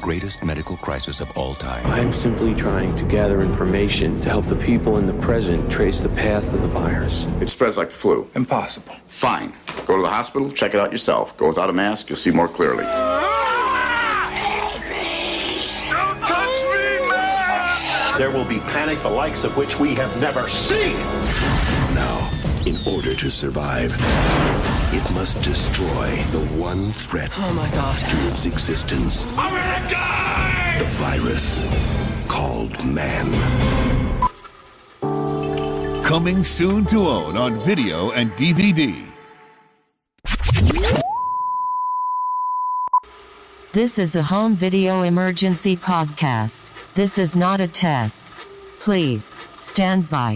greatest medical crisis of all time. I'm simply trying to gather information to help the people in the present trace the path of the virus. It spreads like the flu. Impossible. Fine. Go to the hospital, check it out yourself. Go without a mask, you'll see more clearly. Don't touch me, man! There will be panic the likes of which we have never seen. Now, in order to survive, it must destroy the one threat to its existence. I'm gonna die! The virus called man. Coming soon to own on video and DVD. This is a home video emergency podcast. This is not a test. Please, stand by.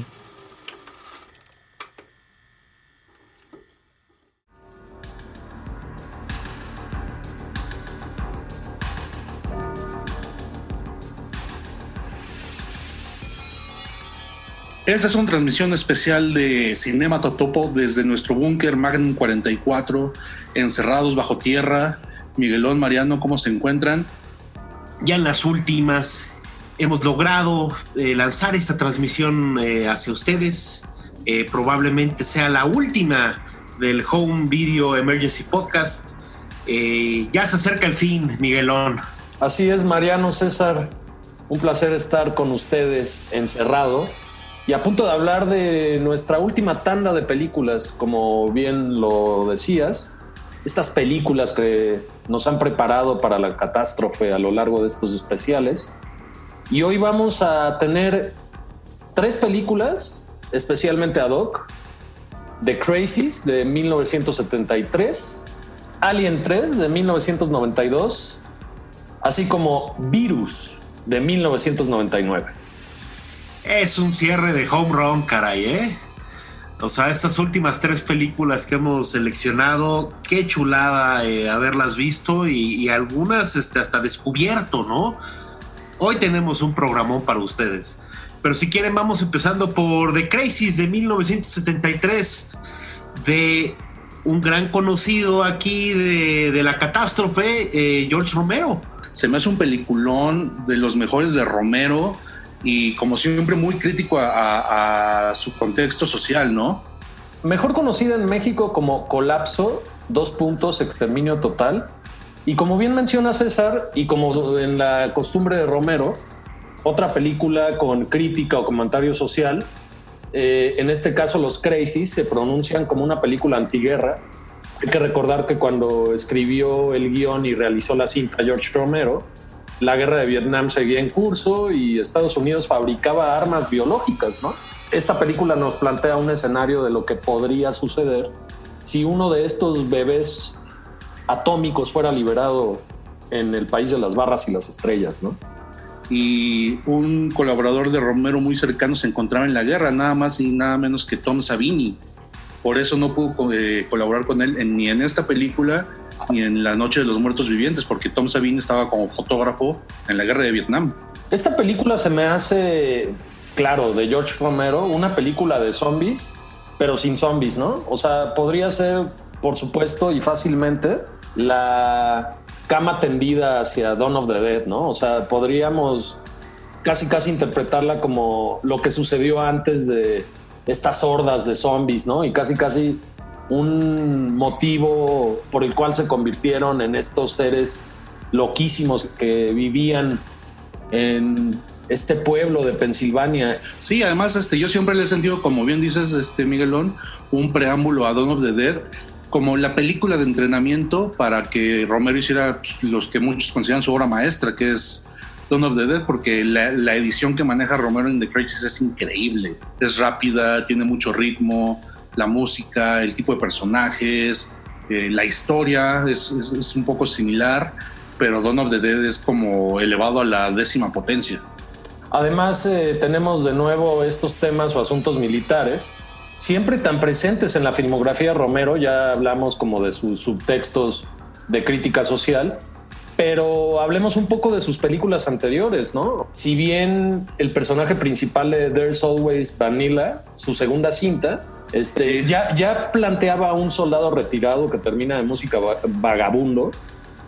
Esta es una transmisión especial de Cinema Totopo desde nuestro búnker Magnum 44, encerrados bajo tierra. Miguelón, Mariano, ¿cómo se encuentran? Ya en las últimas hemos logrado lanzar esta transmisión hacia ustedes. Probablemente sea la última del Home Video Emergency Podcast. Ya se acerca el fin, Miguelón. Así es, Mariano, César. Un placer estar con ustedes encerrado y a punto de hablar de nuestra última tanda de películas, como bien lo decías. Estas películas que nos han preparado para la catástrofe a lo largo de estos especiales. Y hoy vamos a tener 3 películas, especialmente ad hoc. The Crazies, de 1973. Alien 3, de 1992. Así como Virus, de 1999. Es un cierre de home run, caray, ¿eh? O sea, estas últimas 3 películas que hemos seleccionado, qué chulada haberlas visto y algunas hasta descubierto, ¿no? Hoy tenemos un programón para ustedes. Pero si quieren, vamos empezando por The Crazies de 1973, de un gran conocido aquí de la catástrofe, George Romero. Se me hace un peliculón de los mejores de Romero y, como siempre, muy crítico a su contexto social, ¿no? Mejor conocida en México como Colapso, Exterminio Total. Y como bien menciona César, y como en la costumbre de Romero, otra película con crítica o comentario social. En este caso, Los Crazies se pronuncian como una película antiguerra. Hay que recordar que cuando escribió el guión y realizó la cinta George Romero, la guerra de Vietnam seguía en curso y Estados Unidos fabricaba armas biológicas, ¿no? Esta película nos plantea un escenario de lo que podría suceder si uno de estos bebés atómicos fuera liberado en el país de las barras y las estrellas, ¿no? Y un colaborador de Romero muy cercano se encontraba en la guerra, nada más y nada menos que Tom Savini. Por eso no pudo colaborar con él ni en esta película ni en La Noche de los Muertos Vivientes, porque Tom Savini estaba como fotógrafo en la guerra de Vietnam. Esta película se me hace, claro, de George Romero, una película de zombies, pero sin zombies, ¿no? O sea, podría ser, por supuesto y fácilmente, la cama tendida hacia Dawn of the Dead, ¿no? O sea, podríamos casi interpretarla como lo que sucedió antes de estas hordas de zombies, ¿no? Y casi un motivo por el cual se convirtieron en estos seres loquísimos que vivían en este pueblo de Pensilvania. Sí, además yo siempre le he sentido, como bien dices, Miguelón, un preámbulo a Dawn of the Dead, como la película de entrenamiento para que Romero hiciera los que muchos consideran su obra maestra, que es Dawn of the Dead, porque la edición que maneja Romero en The Crazies es increíble. Es rápida, tiene mucho ritmo, la música, el tipo de personajes, la historia es un poco similar, pero Dawn of the Dead es como elevado a la 10ª potencia. Además, tenemos de nuevo estos temas o asuntos militares, siempre tan presentes en la filmografía de Romero. Ya hablamos como de sus subtextos de crítica social, pero hablemos un poco de sus películas anteriores, ¿no? Si bien el personaje principal de There's Always Vanilla, su segunda cinta, ya planteaba a un soldado retirado que termina de música vagabundo,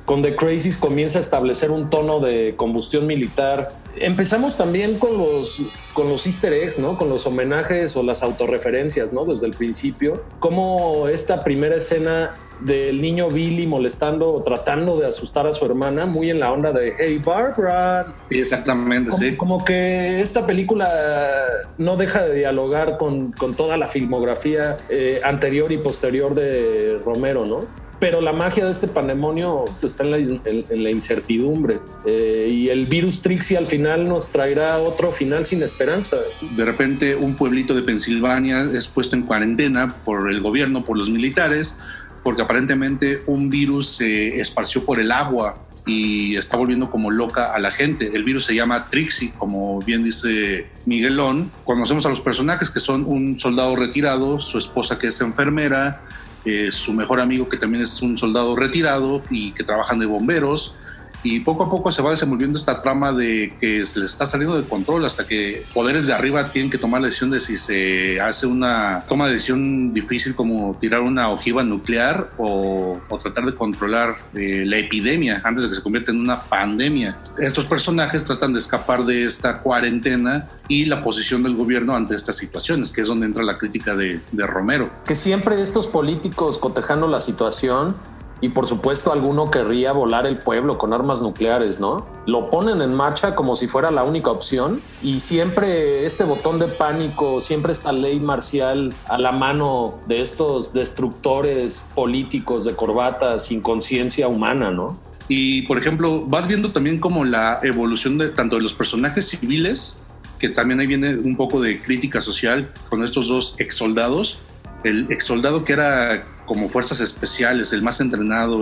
con The Crazies comienza a establecer un tono de combustión militar. Empezamos también con los easter eggs, ¿no? Con los homenajes o las autorreferencias, ¿no? Desde el principio. Como esta primera escena del niño Billy molestando o tratando de asustar a su hermana, muy en la onda de Hey Barbara. Sí, exactamente, sí. Como que esta película no deja de dialogar con toda la filmografía anterior y posterior de Romero, ¿no? Pero la magia de este pandemonio está en la incertidumbre. Y el virus Trixie al final nos traerá otro final sin esperanza. De repente un pueblito de Pensilvania es puesto en cuarentena por el gobierno, por los militares, porque aparentemente un virus se esparció por el agua y está volviendo como loca a la gente. El virus se llama Trixie, como bien dice Miguelón. Conocemos a los personajes que son un soldado retirado, su esposa que es enfermera, su mejor amigo que también es un soldado retirado y que trabajan de bomberos, y poco a poco se va desenvolviendo esta trama de que se les está saliendo de control hasta que poderes de arriba tienen que tomar la decisión de si se hace una toma de decisión difícil como tirar una ojiva nuclear o tratar de controlar la epidemia antes de que se convierta en una pandemia. Estos personajes tratan de escapar de esta cuarentena y la posición del gobierno ante estas situaciones, que es donde entra la crítica de Romero. Que siempre estos políticos cotejando la situación, y por supuesto alguno querría volar el pueblo con armas nucleares, ¿no? Lo ponen en marcha como si fuera la única opción, y siempre este botón de pánico, siempre esta ley marcial a la mano de estos destructores políticos de corbata sin conciencia humana, ¿no? Y por ejemplo, vas viendo también como la evolución de tanto de los personajes civiles, que también ahí viene un poco de crítica social con estos dos exsoldados. El exsoldado que era como fuerzas especiales, el más entrenado,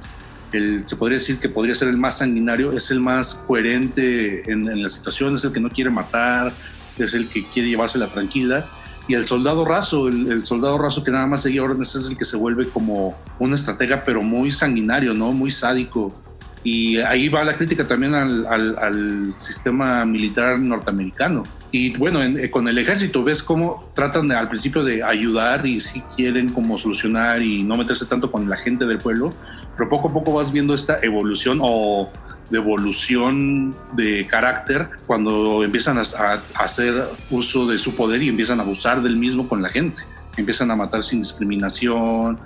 se podría decir que podría ser el más sanguinario, es el más coherente en la situación, es el que no quiere matar, es el que quiere llevársela tranquila. Y el soldado raso, el soldado raso que nada más seguía órdenes, es el que se vuelve como un estratega, pero muy sanguinario, ¿no? Muy sádico. Y ahí va la crítica también al sistema militar norteamericano. Y bueno, con el ejército ves cómo tratan al principio de ayudar y sí quieren como solucionar y no meterse tanto con la gente del pueblo, pero poco a poco vas viendo esta evolución o devolución de carácter cuando empiezan a hacer uso de su poder y empiezan a abusar del mismo con la gente. Empiezan a matar sin discriminación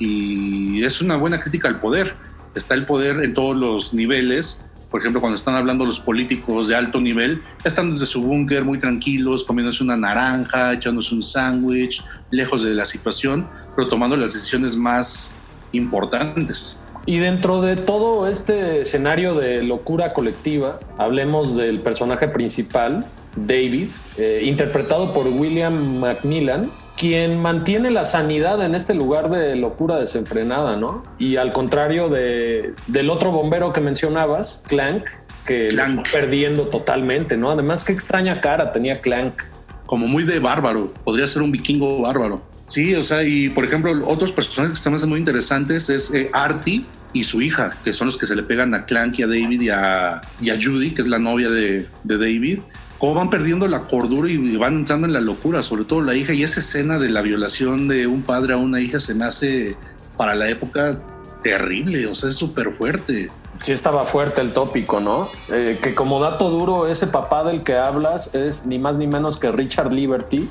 y es una buena crítica al poder. Está el poder en todos los niveles. Por ejemplo, cuando están hablando los políticos de alto nivel, están desde su búnker muy tranquilos, comiéndose una naranja, echándose un sándwich, lejos de la situación, pero tomando las decisiones más importantes. Y dentro de todo este escenario de locura colectiva, hablemos del personaje principal, David, interpretado por William McMillan, quien mantiene la sanidad en este lugar de locura desenfrenada, ¿no? Y al contrario del otro bombero que mencionabas, Clank, que lo está perdiendo totalmente, ¿no? Además, qué extraña cara tenía Clank. Como muy de bárbaro, podría ser un vikingo bárbaro. Sí, o sea, y por ejemplo, otros personajes que están muy interesantes es Artie y su hija, que son los que se le pegan a Clank y a David y a Judy, que es la novia de David. Cómo van perdiendo la cordura y van entrando en la locura, sobre todo la hija, y esa escena de la violación de un padre a una hija se me hace para la época terrible, o sea, es súper fuerte. Sí, estaba fuerte el tópico, ¿no? Que como dato duro, ese papá del que hablas es ni más ni menos que Richard Liberty,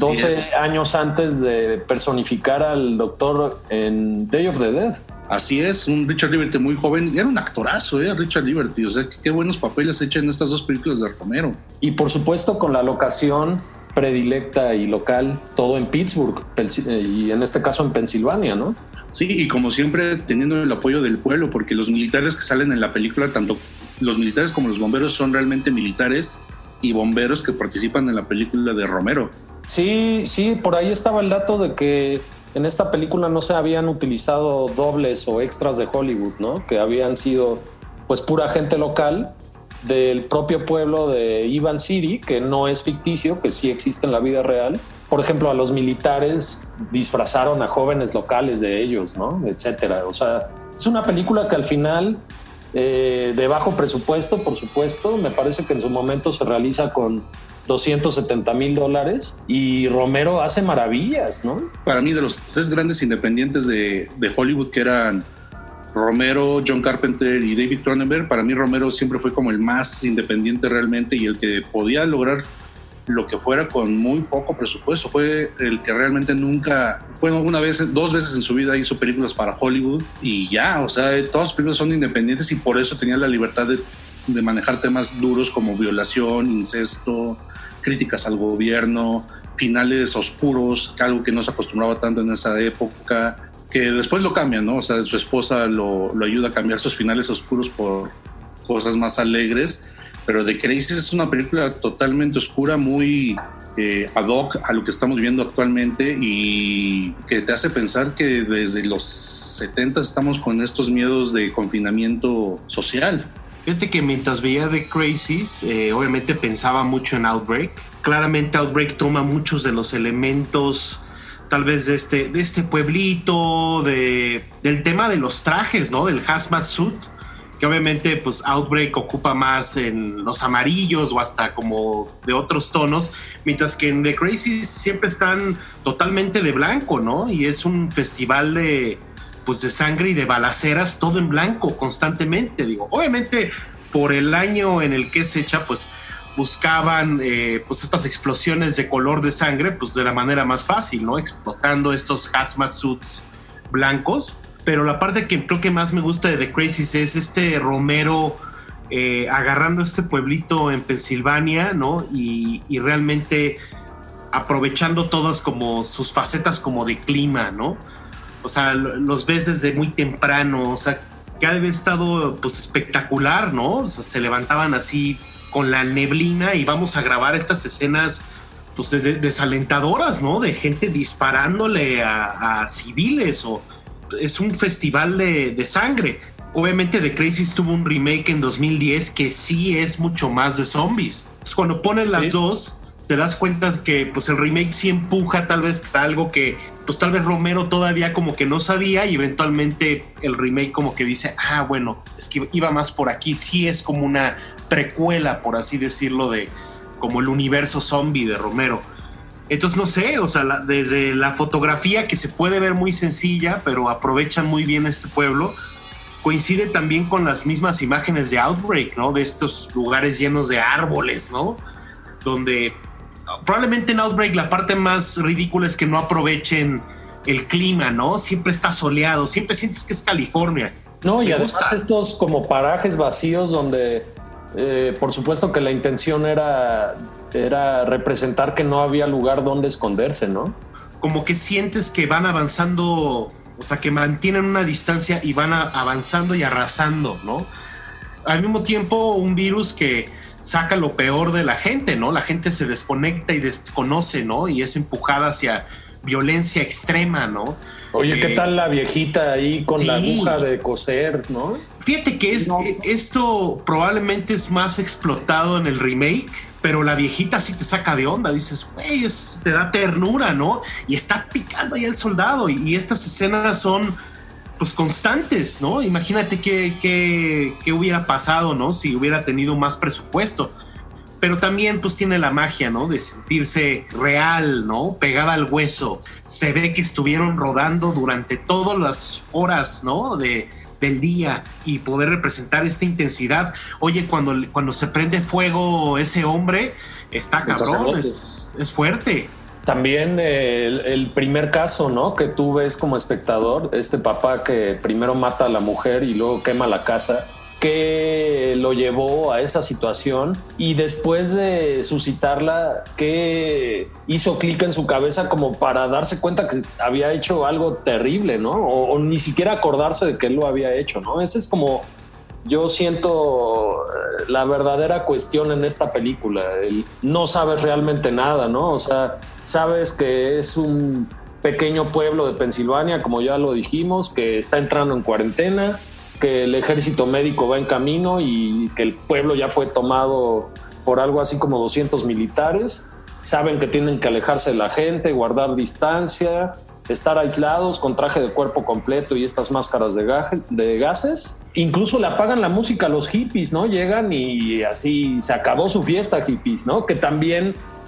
12 años antes de personificar al doctor en Day of the Dead. Así es, un Richard Liberty muy joven. Era un actorazo, Richard Liberty. O sea, qué buenos papeles echan en estas dos películas de Romero. Y por supuesto con la locación predilecta y local, todo en Pittsburgh, y en este caso en Pensilvania, ¿no? Sí, y como siempre teniendo el apoyo del pueblo, porque los militares que salen en la película, tanto los militares como los bomberos, son realmente militares y bomberos que participan en la película de Romero. Sí, por ahí estaba el dato de que en esta película no se habían utilizado dobles o extras de Hollywood, ¿no? Que habían sido pues pura gente local del propio pueblo de Ivan City, que no es ficticio, que sí existe en la vida real. Por ejemplo, a los militares disfrazaron a jóvenes locales de ellos, ¿no? Etcétera. O sea, es una película que al final, de bajo presupuesto, por supuesto, me parece que en su momento se realiza con $270,000 y Romero hace maravillas, ¿no? Para mí, de los tres grandes independientes de Hollywood, que eran Romero, John Carpenter y David Cronenberg. Para mí Romero siempre fue como el más independiente realmente y el que podía lograr lo que fuera con muy poco presupuesto. Fue el que realmente nunca, bueno, dos veces en su vida hizo películas para Hollywood y ya, o sea, todas las películas son independientes y por eso tenía la libertad de manejar temas duros como violación, incesto, críticas al gobierno, finales oscuros, algo que no se acostumbraba tanto en esa época, que después lo cambian, ¿no? O sea, su esposa lo ayuda a cambiar sus finales oscuros por cosas más alegres, pero The Crazies es una película totalmente oscura, muy ad hoc a lo que estamos viviendo actualmente y que te hace pensar que desde los 70 estamos con estos miedos de confinamiento social. Fíjate que mientras veía The Crazies, obviamente pensaba mucho en Outbreak. Claramente Outbreak toma muchos de los elementos tal vez de este pueblito, del tema de los trajes, ¿no? Del hazmat suit, que obviamente pues Outbreak ocupa más en los amarillos o hasta como de otros tonos, mientras que en The Crazies siempre están totalmente de blanco, ¿no? Y es un festival de sangre y de balaceras, todo en blanco constantemente, digo. Obviamente por el año en el que se echa, pues buscaban pues estas explosiones de color de sangre pues de la manera más fácil, ¿no? Explotando estos hazmat suits blancos. Pero la parte que creo que más me gusta de The Crazies es Romero agarrando este pueblito en Pensilvania, ¿no? Y realmente aprovechando todas como sus facetas como de clima, ¿no? O sea, los ves desde muy temprano, o sea, que ha de haber estado pues espectacular, ¿no? O sea, se levantaban así con la neblina y vamos a grabar estas escenas pues desalentadoras, ¿no? De gente disparándole a civiles, o es un festival de sangre. Obviamente The Crazies tuvo un remake en 2010 que sí es mucho más de zombies. Entonces, cuando ponen las dos, te das cuenta que pues el remake sí empuja tal vez para algo que pues tal vez Romero todavía como que no sabía, y eventualmente el remake como que dice, bueno, es que iba más por aquí. Sí es como una precuela, por así decirlo, de como el universo zombie de Romero. Entonces, no sé, o sea, desde la fotografía, que se puede ver muy sencilla, pero aprovechan muy bien este pueblo, coincide también con las mismas imágenes de Outbreak, ¿no? De estos lugares llenos de árboles, ¿no? Donde probablemente en Outbreak la parte más ridícula es que no aprovechen el clima, ¿no? Siempre está soleado, siempre sientes que es California. No, y además estos como parajes vacíos donde por supuesto que la intención era representar que no había lugar donde esconderse, ¿no? Como que sientes que van avanzando, o sea, que mantienen una distancia y van avanzando y arrasando, ¿no? Al mismo tiempo, un virus que saca lo peor de la gente, ¿no? La gente se desconecta y desconoce, ¿no? Y es empujada hacia violencia extrema, ¿no? Oye, ¿qué tal la viejita ahí con la aguja de coser, no? Fíjate que esto probablemente es más explotado en el remake, pero la viejita sí te saca de onda. Dices, güey, te da ternura, ¿no? Y está picando ya el soldado, y estas escenas son pues constantes, ¿no? Imagínate qué hubiera pasado, ¿no? Si hubiera tenido más presupuesto. Pero también pues tiene la magia, ¿no? De sentirse real, ¿no? Pegada al hueso. Se ve que estuvieron rodando durante todas las horas, ¿no? Del día, y poder representar esta intensidad. Oye, cuando se prende fuego ese hombre, está cabrón, es fuerte. También el primer caso, ¿no? Que tú ves como espectador, este papá que primero mata a la mujer y luego quema la casa, que lo llevó a esa situación, y después de suscitarla, que hizo clic en su cabeza como para darse cuenta que había hecho algo terrible, ¿no? O ni siquiera acordarse de que él lo había hecho, ¿no? Ese es como, yo siento, la verdadera cuestión en esta película. No sabes realmente nada, ¿no? O sea, sabes que es un pequeño pueblo de Pensilvania, como ya lo dijimos, que está entrando en cuarentena, que el ejército médico va en camino y que el pueblo ya fue tomado por algo así como 200 militares. Saben que tienen que alejarse de la gente, guardar distancia, estar aislados con traje de cuerpo completo y estas máscaras de gases. Incluso le apagan la música a los hippies, ¿no? Llegan y así se acabó su fiesta, hippies, ¿no? Que también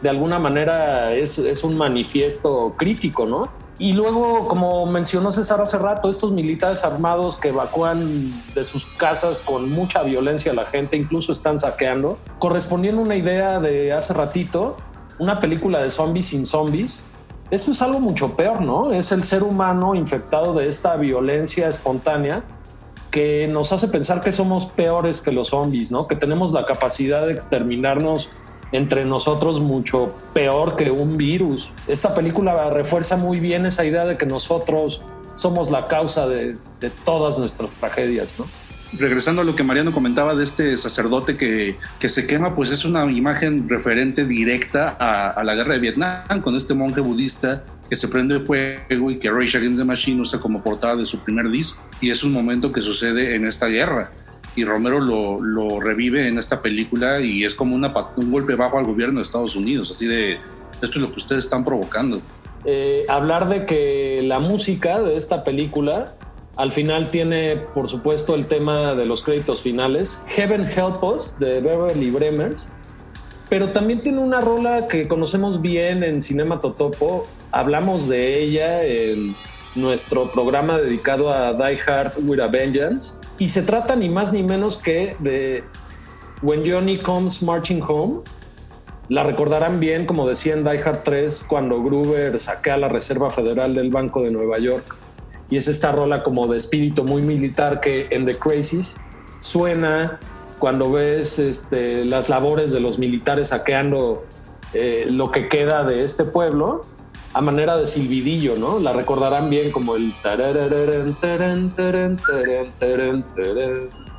de alguna manera es un manifiesto crítico, ¿no? Y luego, como mencionó César hace rato, estos militares armados que evacúan de sus casas con mucha violencia a la gente, incluso están saqueando, correspondiendo a una idea de hace ratito, una película de zombies sin zombies. Esto es algo mucho peor, ¿no? Es el ser humano infectado de esta violencia espontánea que nos hace pensar que somos peores que los zombies, ¿no? Que tenemos la capacidad de exterminarnos entre nosotros mucho peor que un virus. Esta película refuerza muy bien esa idea de que nosotros somos la causa de todas nuestras tragedias, ¿no? Regresando a lo que Mariano comentaba de este sacerdote que se quema, pues es una imagen referente directa a la guerra de Vietnam, con este monje budista que se prende fuego y que Rage Against the Machine usa como portada de su primer disco. Y es un momento que sucede en esta guerra. Y Romero lo revive en esta película y es como un golpe bajo al gobierno de Estados Unidos, así de, esto es lo que ustedes están provocando. Hablar de que la música de esta película al final tiene, por supuesto, el tema de los créditos finales, Heaven Help Us, de Beverly Bremers, pero también tiene una rola que conocemos bien en Cinema Totopo. Hablamos de ella en nuestro programa dedicado a Die Hard with a Vengeance, y se trata ni más ni menos que de When Johnny Comes Marching Home. La recordarán bien, como decía en Die Hard 3, cuando Gruber saquea la Reserva Federal del Banco de Nueva York. Y es esta rola como de espíritu muy militar que en The Crazies suena cuando ves las labores de los militares saqueando lo que queda de este pueblo a manera de silbidillo, ¿no? La recordarán bien como el tarararán, tarán, tarán, tarán, tarán, tarán.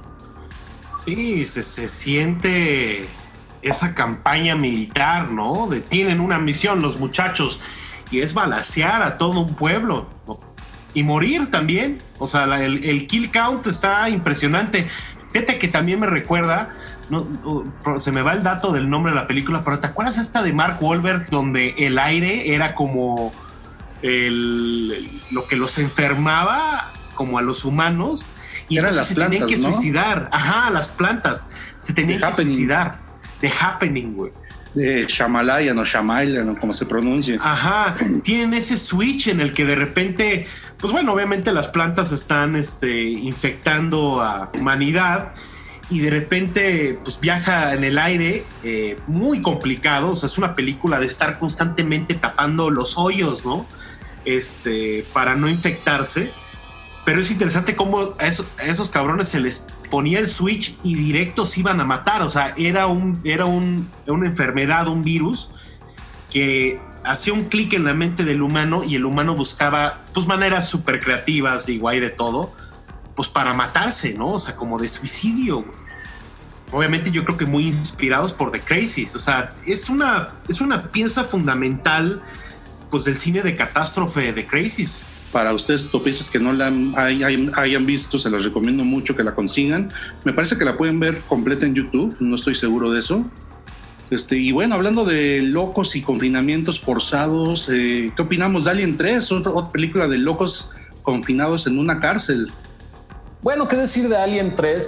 Sí, se siente esa campaña militar, ¿no? Tienen una misión los muchachos y es balacear a todo un pueblo, ¿no? Y morir también. O sea, el kill count está impresionante. Fíjate que también me recuerda, se me va el dato del nombre de la película, pero ¿te acuerdas esta de Mark Wahlberg donde el aire era como lo que los enfermaba como a los humanos? Y eran las plantas, tenían que ¿no? suicidar. Ajá, las plantas. Se tenían que suicidar. The Happening, güey. De Shyamalan o Shyamalan, como se pronuncia. Ajá, tienen ese switch en el que de repente, pues bueno, obviamente las plantas están infectando a humanidad y de repente pues viaja en el aire, muy complicado. O sea, es una película de estar constantemente tapando los hoyos, ¿no? Para no infectarse. Pero es interesante cómo a esos cabrones se les ponía el switch y directos iban a matar. O sea, era una enfermedad, un virus que hacía un clic en la mente del humano y el humano buscaba pues maneras súper creativas y guay de todo, pues para matarse, ¿no? O sea, como de suicidio. Obviamente yo creo que muy inspirados por The Crazies. O sea, es una pieza fundamental pues del cine de catástrofe de Crazies. Para ustedes topistas que no la hayan visto, se las recomiendo mucho que la consigan. Me parece que la pueden ver completa en YouTube, no estoy seguro de eso. Y bueno, hablando de locos y confinamientos forzados, ¿qué opinamos de Alien 3? Otra película de locos confinados en una cárcel. Bueno, ¿qué decir de Alien 3,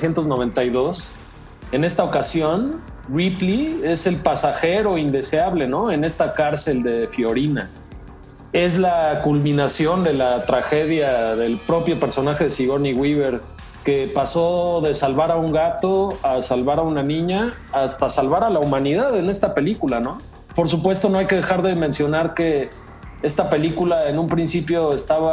1992? En esta ocasión, Ripley es el pasajero indeseable, ¿no? En esta cárcel de Fiorina. Es la culminación de la tragedia del propio personaje de Sigourney Weaver, que pasó de salvar a un gato a salvar a una niña hasta salvar a la humanidad en esta película, ¿no? Por supuesto, no hay que dejar de mencionar que esta película en un principio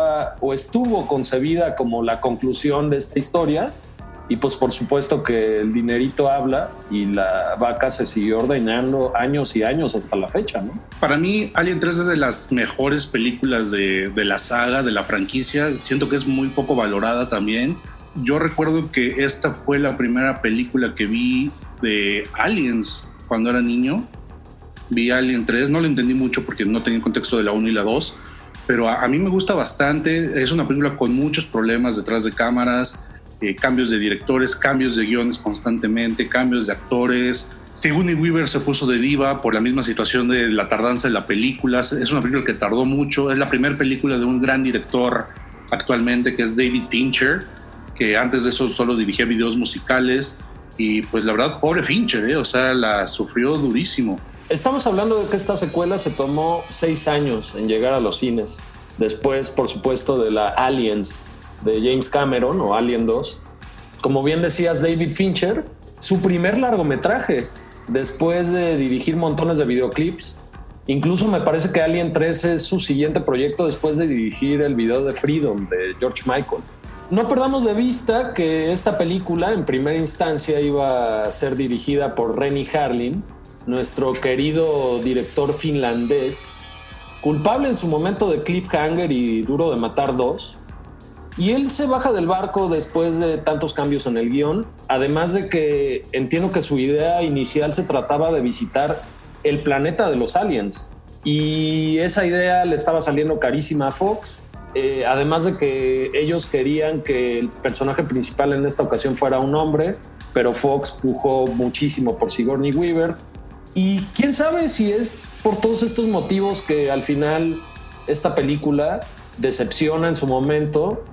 estuvo concebida como la conclusión de esta historia, y pues por supuesto que el dinerito habla y la vaca se siguió ordeñando años y años hasta la fecha, ¿no? Para mí, Alien 3 es de las mejores películas de la saga, de la franquicia. Siento que es muy poco valorada también. Yo recuerdo que esta fue la primera película que vi de Aliens cuando era niño. Vi Alien 3, no lo entendí mucho porque no tenía el contexto de la 1 y la 2, pero a mí me gusta bastante. Es una película con muchos problemas detrás de cámaras, cambios de directores, cambios de guiones constantemente, cambios de actores. Sigourney Weaver se puso de diva por la misma situación de la tardanza de la película. Es una película que tardó mucho. Es la primera película de un gran director actualmente, que es David Fincher, que antes de eso solo dirigía videos musicales. Y pues la verdad, pobre Fincher, o sea, la sufrió durísimo. Estamos hablando de que esta secuela se tomó 6 años en llegar a los cines. Después, por supuesto, de la Aliens de James Cameron o Alien 2. Como bien decías, David Fincher, su primer largometraje, después de dirigir montones de videoclips. Incluso me parece que Alien 3 es su siguiente proyecto después de dirigir el video de Freedom de George Michael. No perdamos de vista que esta película en primera instancia iba a ser dirigida por Renny Harlin, nuestro querido director finlandés, culpable en su momento de Cliffhanger y Duro de Matar 2. Y él se baja del barco después de tantos cambios en el guión, además de que entiendo que su idea inicial se trataba de visitar el planeta de los aliens. Y esa idea le estaba saliendo carísima a Fox, además de que ellos querían que el personaje principal en esta ocasión fuera un hombre, pero Fox pujó muchísimo por Sigourney Weaver. Y quién sabe si es por todos estos motivos que al final esta película decepciona en su momento,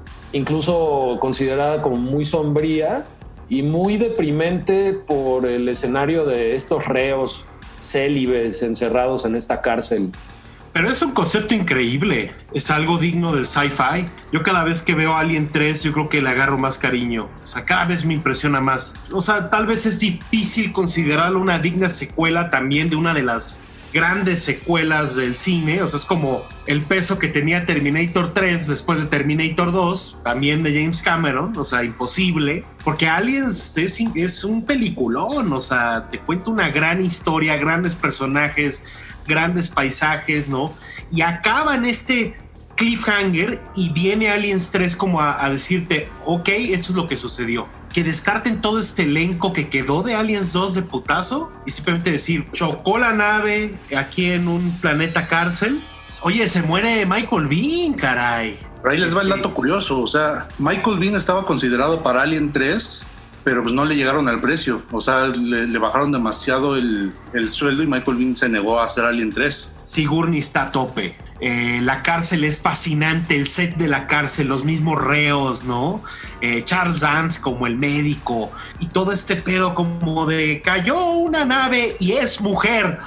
incluso considerada como muy sombría y muy deprimente por el escenario de estos reos célibes encerrados en esta cárcel. Pero es un concepto increíble, es algo digno del sci-fi. Yo cada vez que veo Alien 3, yo creo que le agarro más cariño. O sea, cada vez me impresiona más. O sea, tal vez es difícil considerarlo una digna secuela también de una de las grandes secuelas del cine. O sea, es como el peso que tenía Terminator 3 después de Terminator 2, también de James Cameron. O sea, imposible, porque Aliens es un peliculón. O sea, te cuenta una gran historia, grandes personajes, grandes paisajes, ¿no? Y acaba en este cliffhanger y viene Aliens 3 como a decirte, ok, esto es lo que sucedió. Que descarten todo este elenco que quedó de Aliens 2 de putazo y simplemente decir, chocó la nave aquí en un planeta cárcel. Oye, se muere Michael Biehn, caray. Pero ahí les va el dato curioso, o sea, Michael Biehn estaba considerado para Alien 3, pero pues no le llegaron al precio, o sea, le bajaron demasiado el sueldo y Michael Biehn se negó a hacer Alien 3. Sigourney está a tope. La cárcel es fascinante, el set de la cárcel, los mismos reos, ¿no? Charles Dance como el médico y todo este pedo como de cayó una nave y es mujer.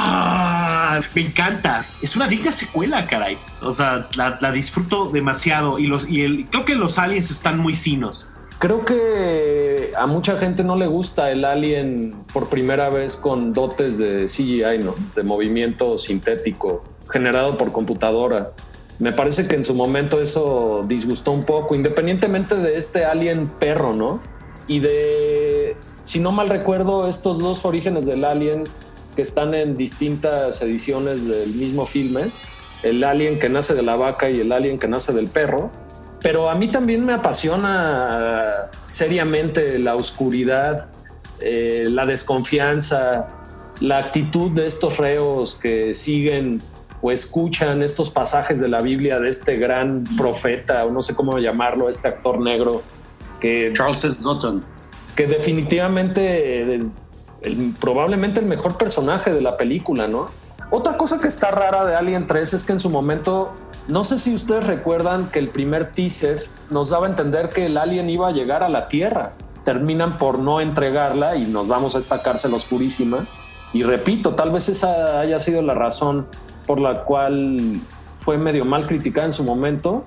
¡Ah! Me encanta. Es una digna secuela, caray. O sea, la disfruto demasiado creo que los aliens están muy finos. Creo que a mucha gente no le gusta el Alien por primera vez con dotes de CGI, ¿no? De movimiento sintético generado por computadora. Me parece que en su momento eso disgustó un poco, independientemente de este Alien perro, ¿no? Y de, si no mal recuerdo, estos dos orígenes del Alien que están en distintas ediciones del mismo filme, el Alien que nace de la vaca y el Alien que nace del perro. Pero a mí también me apasiona seriamente la oscuridad, la desconfianza, la actitud de estos reos que siguen o escuchan estos pasajes de la Biblia de este gran profeta, o no sé cómo llamarlo, este actor negro, que Charles S. Dutton, que definitivamente probablemente el mejor personaje de la película, ¿no? Otra cosa que está rara de Alien 3 es que en su momento, no sé si ustedes recuerdan que el primer teaser nos daba a entender que el alien iba a llegar a la Tierra. Terminan por no entregarla y nos vamos a esta cárcel oscurísima. Y repito, tal vez esa haya sido la razón por la cual fue medio mal criticada en su momento,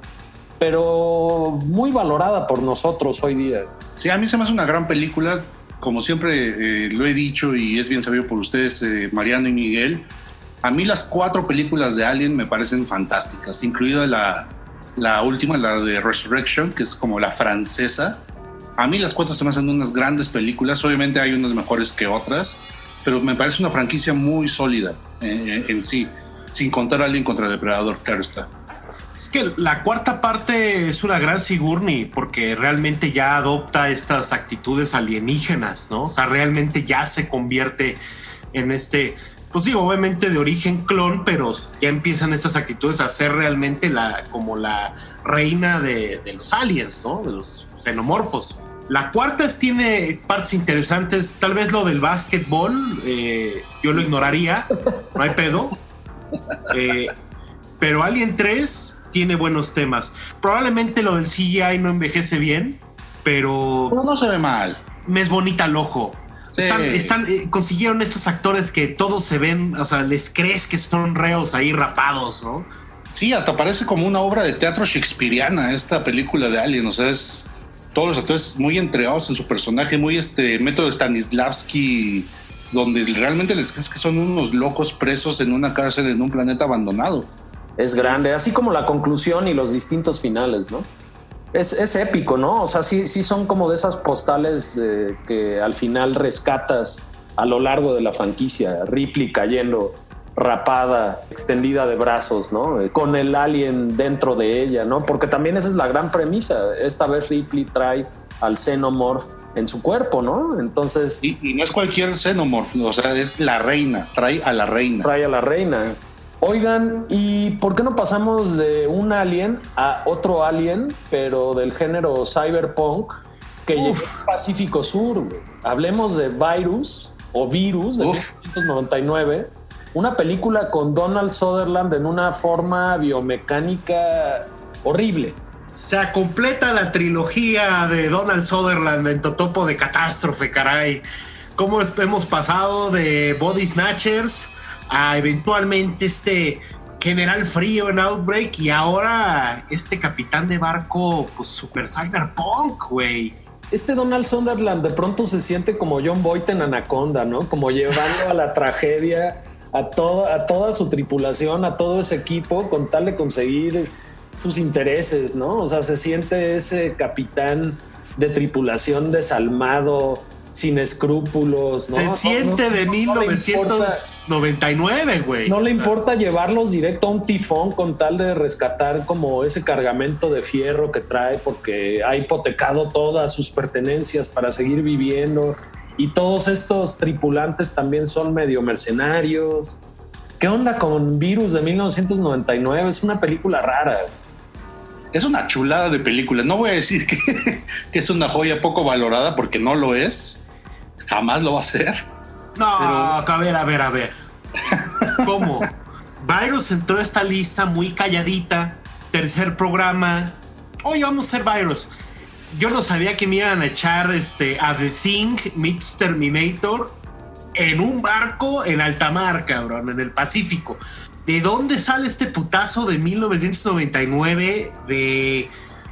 pero muy valorada por nosotros hoy día. Sí, a mí se me hace una gran película, como siempre lo he dicho y es bien sabido por ustedes, Mariano y Miguel. A mí las 4 películas de Alien me parecen fantásticas, incluida la última, la de Resurrection, que es como la francesa. A mí las 4 se me hacen unas grandes películas, obviamente hay unas mejores que otras, pero me parece una franquicia muy sólida en sí, sin contar Alien contra Depredador, claro está. Es que la cuarta parte es una gran Sigourney porque realmente ya adopta estas actitudes alienígenas, ¿no? O sea, realmente ya se convierte en pues sí, obviamente de origen clon, pero ya empiezan estas actitudes a ser realmente como la reina de los aliens, ¿no? De los xenomorfos. La cuarta tiene partes interesantes, tal vez lo del básquetbol, yo lo ignoraría, no hay pedo. Pero Alien 3 tiene buenos temas. Probablemente lo del CGI no envejece bien, pero no se ve mal. Me es bonita al ojo. Sí. Consiguieron estos actores que todos se ven, o sea, les crees que son reos ahí rapados, ¿no? Sí, hasta parece como una obra de teatro shakespeariana esta película de Alien, o sea, es todos los actores muy entregados en su personaje, muy método Stanislavski, donde realmente les crees que son unos locos presos en una cárcel en un planeta abandonado. Es grande, así como la conclusión y los distintos finales, ¿no? Es épico, ¿no? O sea, sí son como de esas postales que al final rescatas a lo largo de la franquicia. Ripley cayendo rapada, extendida de brazos, ¿no? Con el alien dentro de ella, ¿no? Porque también esa es la gran premisa. Esta vez Ripley trae al Xenomorph en su cuerpo, ¿no? Entonces... Y no es cualquier Xenomorph, o sea, es la reina, trae a la reina. Trae a la reina. Oigan, ¿y por qué no pasamos de un alien a otro alien, pero del género cyberpunk, que llegó al Pacífico Sur, güey? Hablemos de Virus de 1999, una película con Donald Sutherland en una forma biomecánica horrible. Se completa la trilogía de Donald Sutherland en Totopo de Catástrofe, caray. ¿Cómo hemos pasado de Body Snatchers a eventualmente general frío en Outbreak y ahora este capitán de barco, pues super cyberpunk, güey? Donald Sutherland de pronto se siente como John Boyd en Anaconda, ¿no? Como llevando a la tragedia a toda su tripulación, a todo ese equipo, con tal de conseguir sus intereses, ¿no? O sea, se siente ese capitán de tripulación desalmado, sin escrúpulos, ¿no? Se siente de 1999, güey. No le importa llevarlos directo a un tifón con tal de rescatar como ese cargamento de fierro que trae, porque ha hipotecado todas sus pertenencias para seguir viviendo. Y todos estos tripulantes también son medio mercenarios. ¿Qué onda con Virus de 1999? Es una película rara. Es una chulada de película. No voy a decir que es una joya poco valorada, porque no lo es. Jamás lo va a ser. No, pero... a ver. ¿Cómo? Virus entró a esta lista muy calladita. Tercer programa. Oye, vamos a hacer Virus. Yo no sabía que me iban a echar a The Thing meets Terminator en un barco en alta mar, cabrón, en el Pacífico. ¿De dónde sale este putazo de 1999 de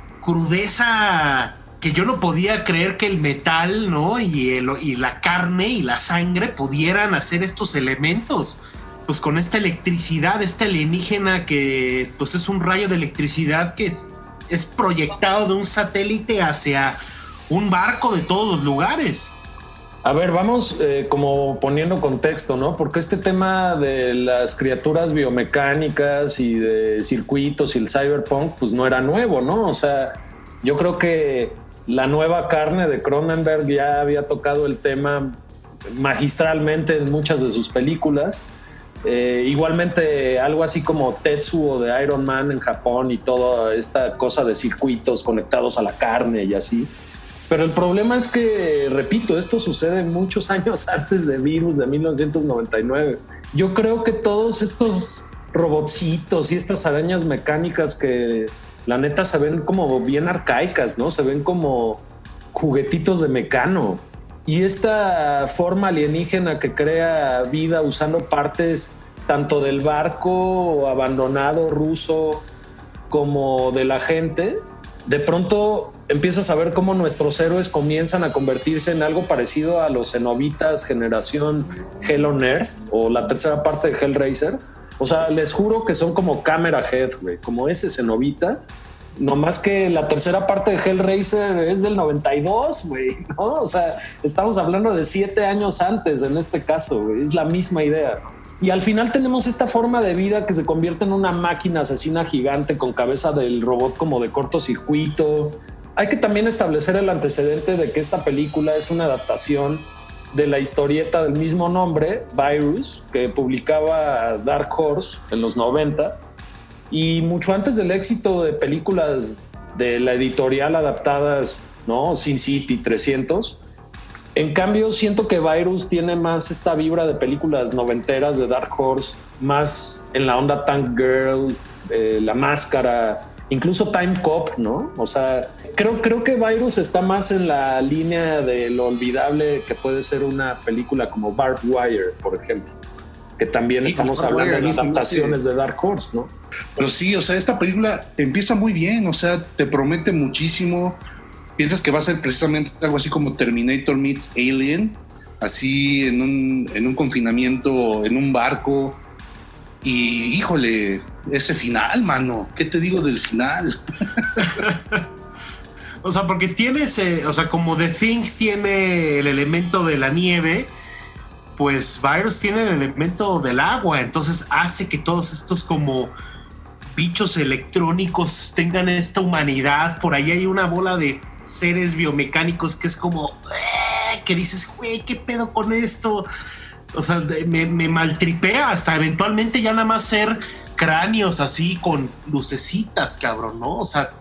crudeza que yo no podía creer que el metal, ¿no? Y la carne y la sangre pudieran hacer estos elementos? Pues con esta electricidad, este alienígena que pues es un rayo de electricidad que es proyectado de un satélite hacia un barco de todos los lugares. A ver, vamos como poniendo contexto, ¿no? Porque este tema de las criaturas biomecánicas y de circuitos y el cyberpunk, pues no era nuevo, ¿no? O sea, yo creo que la nueva carne de Cronenberg ya había tocado el tema magistralmente en muchas de sus películas. Igualmente algo así como Tetsuo de Iron Man en Japón y toda esta cosa de circuitos conectados a la carne y así. Pero el problema es que, repito, esto sucede muchos años antes de Virus de 1999. Yo creo que todos estos robotcitos y estas arañas mecánicas que la neta se ven como bien arcaicas, ¿no? Se ven como juguetitos de Mecano. Y esta forma alienígena que crea vida usando partes tanto del barco abandonado ruso como de la gente, de pronto empiezas a ver cómo nuestros héroes comienzan a convertirse en algo parecido a los cenobitas generación Hell on Earth o la tercera parte de Hellraiser. O sea, les juro que son como Camera Head, güey, como ese cenobita. No más que la tercera parte de Hellraiser es del 92, güey, ¿no? O sea, estamos hablando de 7 años antes en este caso, güey. Es la misma idea. Y al final tenemos esta forma de vida que se convierte en una máquina asesina gigante con cabeza del robot como de cortocircuito. Hay que también establecer el antecedente de que esta película es una adaptación de la historieta del mismo nombre, Virus, que publicaba Dark Horse en los 90. Y mucho antes del éxito de películas de la editorial adaptadas, ¿no? Sin City, 300. En cambio, siento que Virus tiene más esta vibra de películas noventeras de Dark Horse, más en la onda Tank Girl, La Máscara, incluso Time Cop, ¿no? O sea, creo que Virus está más en la línea de lo olvidable que puede ser una película como Barbed Wire, por ejemplo, que también estamos hablando de adaptaciones de Dark Horse, ¿no? Pero sí, o sea, esta película empieza muy bien, o sea, te promete muchísimo. Piensas que va a ser precisamente algo así como Terminator meets Alien, así en un confinamiento, en un barco. Y híjole, ese final, mano, ¿qué te digo del final? O sea, porque tienes, o sea, como The Thing tiene el elemento de la nieve, pues Virus tiene el elemento del agua, entonces hace que todos estos como bichos electrónicos tengan esta humanidad. Por ahí hay una bola de seres biomecánicos que es como que dices, güey, ¿qué pedo con esto? O sea, me maltripea hasta eventualmente ya nada más ser cráneos así con lucecitas, cabrón, ¿no? O sea,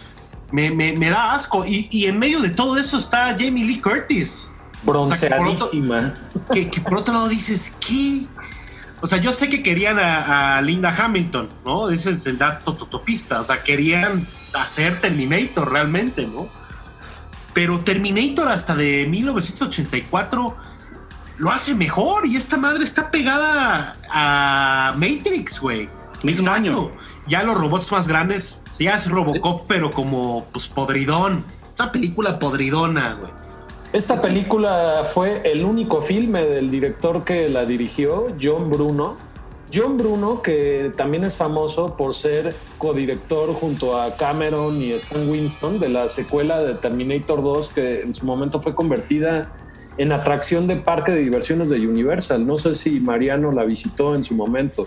me da asco. Y en medio de todo eso está Jamie Lee Curtis. Bronceadísima. O sea, que por otro lado dices, ¿qué? O sea, yo sé que querían a Linda Hamilton, ¿no? Ese es el dato totopista. O sea, querían hacer Terminator realmente, ¿no? Pero Terminator hasta de 1984 lo hace mejor y esta madre está pegada a Matrix, güey. Mismo año. Ya los robots más grandes, ya es Robocop, pero como pues podridón. Una película podridona, güey. Esta película fue el único filme del director que la dirigió, John Bruno. John Bruno, que también es famoso por ser codirector junto a Cameron y Stan Winston de la secuela de Terminator 2, que en su momento fue convertida en atracción de parque de diversiones de Universal. No sé si Mariano la visitó en su momento.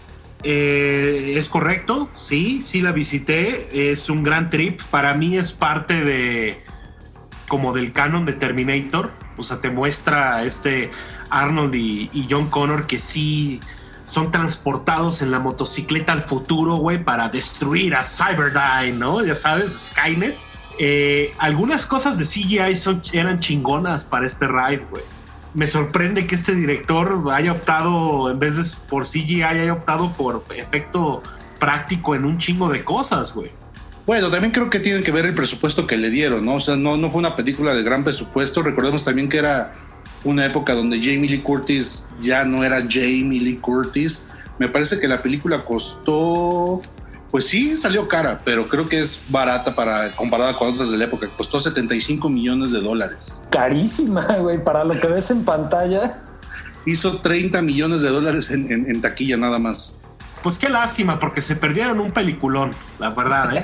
Es correcto, sí la visité. Es un gran trip. Para mí es parte de como del canon de Terminator. O sea, te muestra Arnold y John Connor que sí son transportados en la motocicleta al futuro, güey, para destruir a Cyberdyne, ¿no? Ya sabes, Skynet. Algunas cosas de CGI eran chingonas para este ride, güey. Me sorprende que este director haya optado, en vez de por CGI, haya optado por efecto práctico en un chingo de cosas, güey. Bueno, también creo que tiene que ver el presupuesto que le dieron, ¿no? O sea, no fue una película de gran presupuesto. Recordemos también que era una época donde Jamie Lee Curtis ya no era Jamie Lee Curtis. Me parece que la película costó... Pues sí, salió cara, pero creo que es barata comparada con otras de la época. Costó $75 millones. Carísima, güey, para lo que ves en pantalla. Hizo $30 millones en taquilla nada más. Pues qué lástima, porque se perdieron un peliculón, la verdad,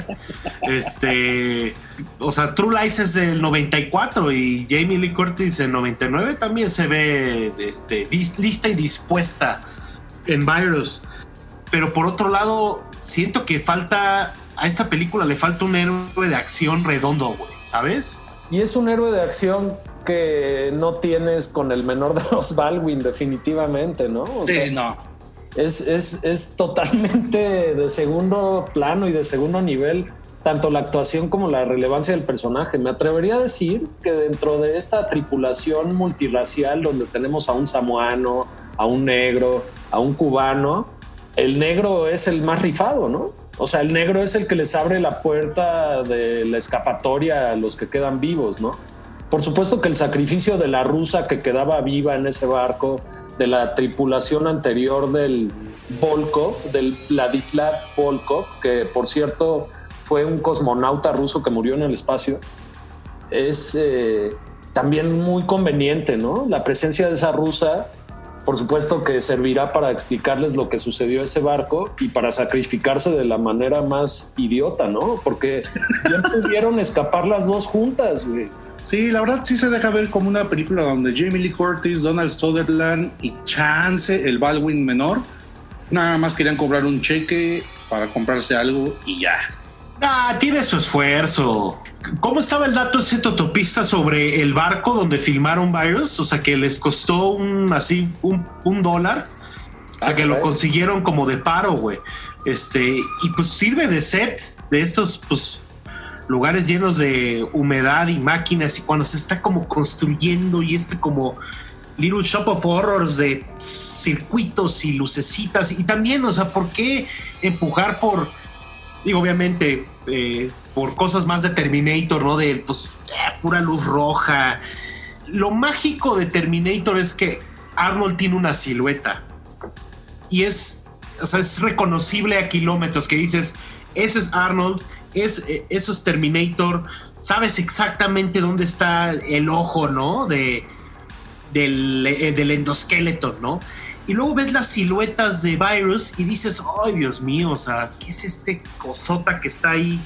¿eh? O sea, True Lies es del 94 y Jamie Lee Curtis en 99 también se ve lista y dispuesta en Virus. Pero por otro lado, siento que a esta película le falta un héroe de acción redondo, güey, ¿sabes? Y es un héroe de acción que no tienes con el menor de los Baldwin, definitivamente, ¿no? O sea, sí, no. Es totalmente de segundo plano y de segundo nivel, tanto la actuación como la relevancia del personaje. Me atrevería a decir que dentro de esta tripulación multirracial donde tenemos a un samoano, a un negro, a un cubano, el negro es el más rifado, ¿no? O sea, el negro es el que les abre la puerta de la escapatoria a los que quedan vivos, ¿no? Por supuesto que el sacrificio de la rusa que quedaba viva en ese barco, de la tripulación anterior del Volkov, del Vladislav Volkov, que por cierto fue un cosmonauta ruso que murió en el espacio, es también muy conveniente, ¿no? La presencia de esa rusa, por supuesto que servirá para explicarles lo que sucedió a ese barco y para sacrificarse de la manera más idiota, ¿no? Porque bien pudieron escapar las dos juntas, güey. Sí, la verdad sí se deja ver como una película donde Jamie Lee Curtis, Donald Sutherland y chance el Baldwin menor nada más querían cobrar un cheque para comprarse algo y ya. Tiene su esfuerzo. ¿Cómo estaba el dato ese totopista sobre el barco donde filmaron Virus? O sea, que les costó un $1. O sea, que lo consiguieron como de paro, güey. Y pues sirve de set de estos, pues, lugares llenos de humedad y máquinas, y cuando se está como construyendo y como Little Shop of Horrors de circuitos y lucecitas, y también, o sea, ¿por qué empujar por Digo, obviamente, por cosas más de Terminator, ¿no? De pues, pura luz roja. Lo mágico de Terminator es que Arnold tiene una silueta y es reconocible a kilómetros, que dices, ese es Arnold, eso es Terminator, sabes exactamente dónde está el ojo, ¿no? Del endosqueleto, ¿no? Y luego ves las siluetas de Virus y dices, ¡ay, Dios mío! O sea, ¿qué es este cosota que está ahí?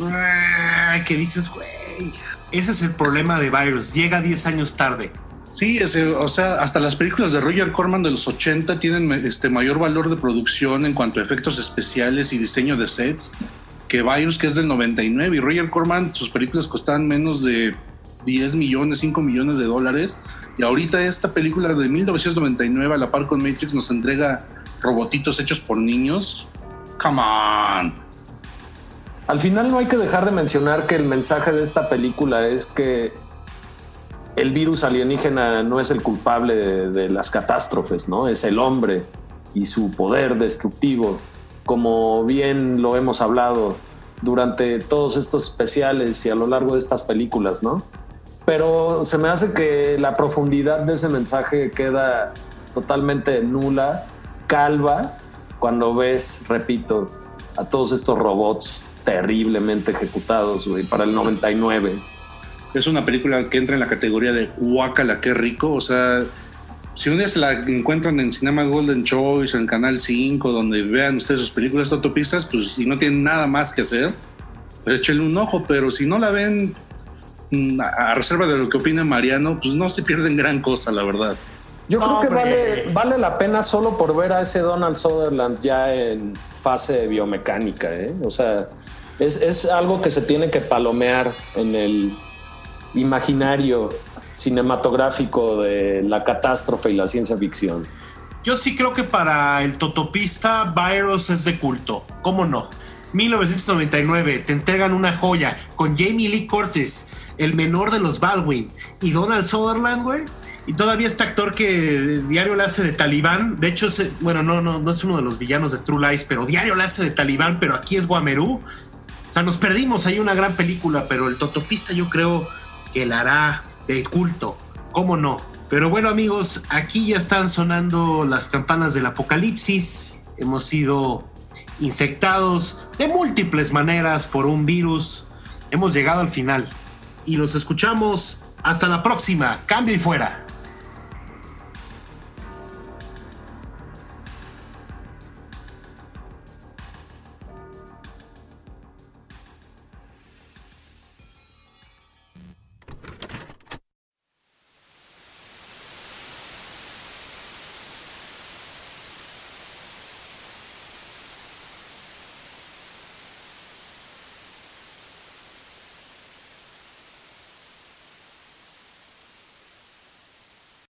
Que dices, güey, ese es el problema de Virus, llega 10 años tarde. Sí, o sea, hasta las películas de Roger Corman de los 80 tienen mayor valor de producción en cuanto a efectos especiales y diseño de sets que Virus, que es del 99. Y Roger Corman, sus películas costaban menos de 10 millones, 5 millones de dólares. Y ahorita esta película de 1999, a la par con Matrix, nos entrega robotitos hechos por niños. ¡Come on! Al final no hay que dejar de mencionar que el mensaje de esta película es que el virus alienígena no es el culpable de las catástrofes, ¿no? Es el hombre y su poder destructivo, como bien lo hemos hablado durante todos estos especiales y a lo largo de estas películas, ¿no? Pero se me hace que la profundidad de ese mensaje queda totalmente nula, calva, cuando ves, repito, a todos estos robots terriblemente ejecutados, güey, para el 99. Es una película que entra en la categoría de guácala, qué rico. O sea, si un día se la encuentran en Cinema Golden Choice, en Canal 5, donde vean ustedes sus películas de autopistas, pues si no tienen nada más que hacer, pues échenle un ojo. Pero si no la ven, a reserva de lo que opina Mariano, pues no se pierden gran cosa, la verdad. Yo creo que vale la pena solo por ver a ese Donald Sutherland ya en fase biomecánica, ¿eh? O sea, es algo que se tiene que palomear en el imaginario cinematográfico de la catástrofe y la ciencia ficción. Yo sí creo que para el totopista Virus es de culto. ¿Cómo no? 1999, te entregan una joya con Jamie Lee Curtis, el menor de los Baldwin, y Donald Sutherland, güey. Y todavía este actor que diario le hace de talibán. De hecho, no es uno de los villanos de True Lies, pero diario le hace de talibán, pero aquí es Guamerú. O sea, nos perdimos ahí una gran película, pero el totopista yo creo que la hará de culto. ¿Cómo no? Pero bueno, amigos, aquí ya están sonando las campanas del apocalipsis. Hemos sido infectados de múltiples maneras por un virus. Hemos llegado al final y los escuchamos hasta la próxima. Cambio y fuera.